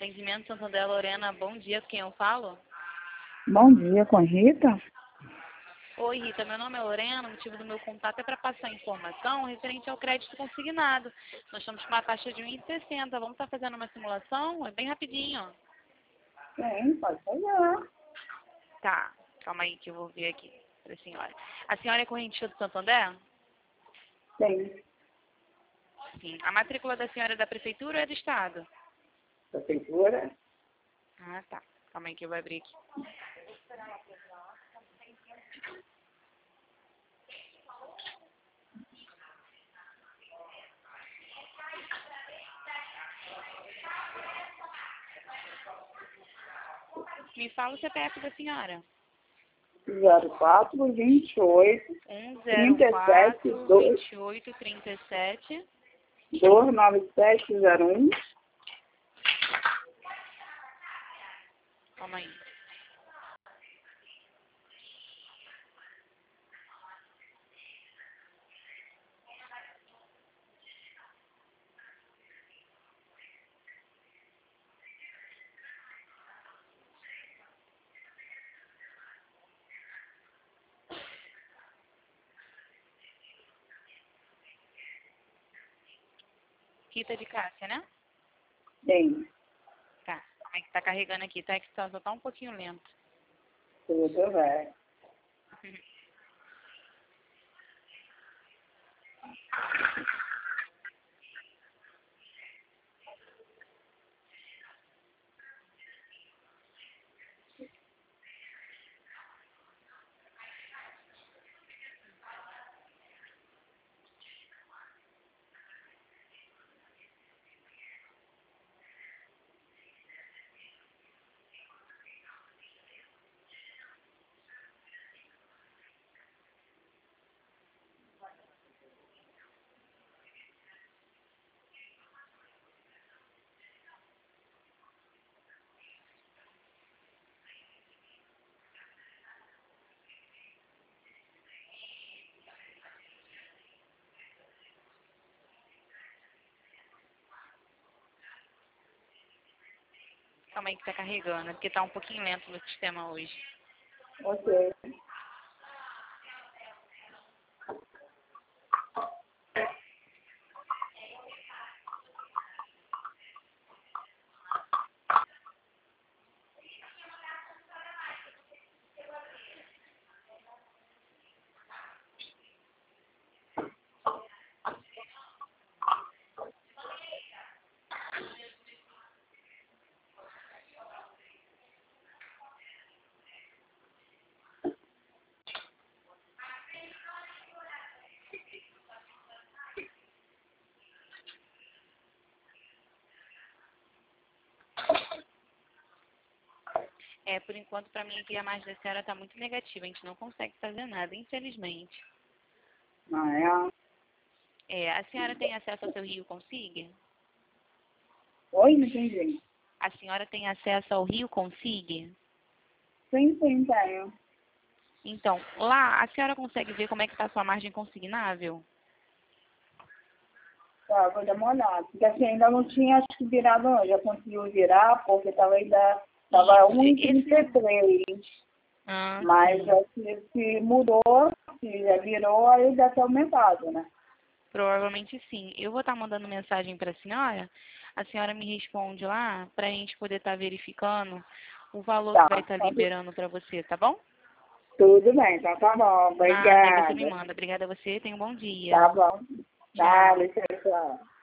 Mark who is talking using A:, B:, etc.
A: Atendimento Santander Lorena, bom dia, com quem eu falo?
B: Bom dia, com Rita?
A: Oi, Rita, meu nome é Lorena, o motivo do meu contato é para passar informação referente ao crédito consignado. Nós estamos com uma taxa de 1,60, vamos estar fazendo uma simulação? É bem rapidinho.
B: Sim, pode fazer.
A: Tá, calma aí que eu vou ver aqui para a senhora. A senhora é correntista do Santander?
B: Sim,
A: Sim. A matrícula da senhora é da prefeitura ou é do estado?
B: prefeitura.
A: Ah, tá. Calma aí que eu vou abrir aqui. Me fala o CPF da senhora.
B: 04 28 37
A: 104
B: 2
A: 28 37.
B: 29701.
A: Calma aí. Rita de Cássia, né?
B: Sim,
A: Tá. Como é que tá carregando aqui? Tá, que só tá um pouquinho lento.
B: tudo bem.
A: Calma aí que tá carregando, porque tá um pouquinho lento no sistema hoje.
B: Ok.
A: É, por enquanto, pra mim aqui a margem da senhora tá muito negativa. A gente não consegue fazer nada, infelizmente.
B: Ah,
A: É, a senhora tem acesso ao seu Rio Consig?
B: Oi, não entendi.
A: A senhora tem acesso ao Rio Consig?
B: Sim, tenho.
A: Então, lá a senhora consegue ver como é que está a sua margem consignável?
B: Tá, vou dar uma olhada. Porque assim, ainda não tinha acho que virado não. Já conseguiu virar, porque tava
A: Esse...
B: 1,33.
A: Ah,
B: Mas
A: sim.
B: assim, se mudou, se já virou, aí deve ter aumentado, né?
A: Provavelmente sim. Eu vou estar mandando mensagem para a senhora me responde lá para a gente poder estar verificando o valor que
B: Tá,
A: vai estar liberando para você, tá bom?
B: tudo bem, então tá bom.
A: Nada, aí você me
B: Obrigada.
A: manda. Obrigada a você, tenha um bom dia.
B: Tá bom. Tá,
A: Tchau.
B: licença.